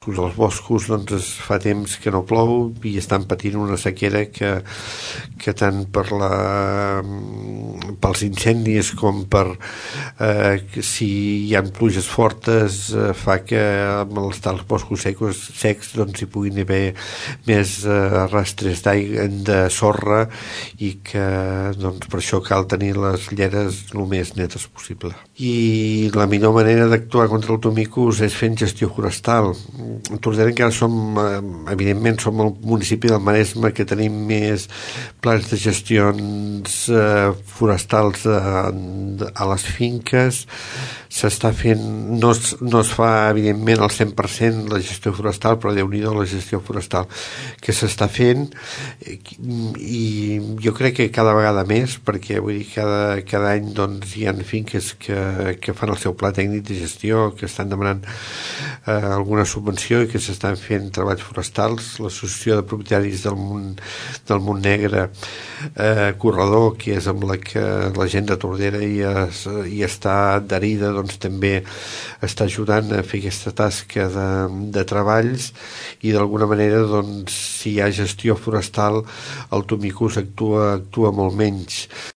Els boscos doncs fa temps que no plou i estan patint una sequera que tant pels incendis com per si hi ha pluges fortes fa que amb els boscos secs doncs hi puguin haver més rastres de sorra i que doncs per això cal tenir les lleres el més netes possible. I la millor manera d'actuar contra el Tomicus és fent gestió forestal. A Tordera encara evidentment som el municipi del Maresme que tenim més plans de gestions forestals a les finques. S'està fent, no es fa evidentment al 100% la gestió forestal, però Déu-n'hi-do la gestió forestal que s'està fent, i jo crec que cada vegada més, perquè vull dir, cada any doncs hi ha finques que fan el seu pla tècnic de gestió, que estan demanant alguna subvenció i que s'estan fent treballs forestals. L'Associació de Propietaris del Montnegre Corredor, que és amb la que la gent de Tordera hi està adherida, doncs també està ajudant a fer aquesta tasca de treballs, i d'alguna manera doncs si hi ha gestió forestal el Tomicus actua molt menys.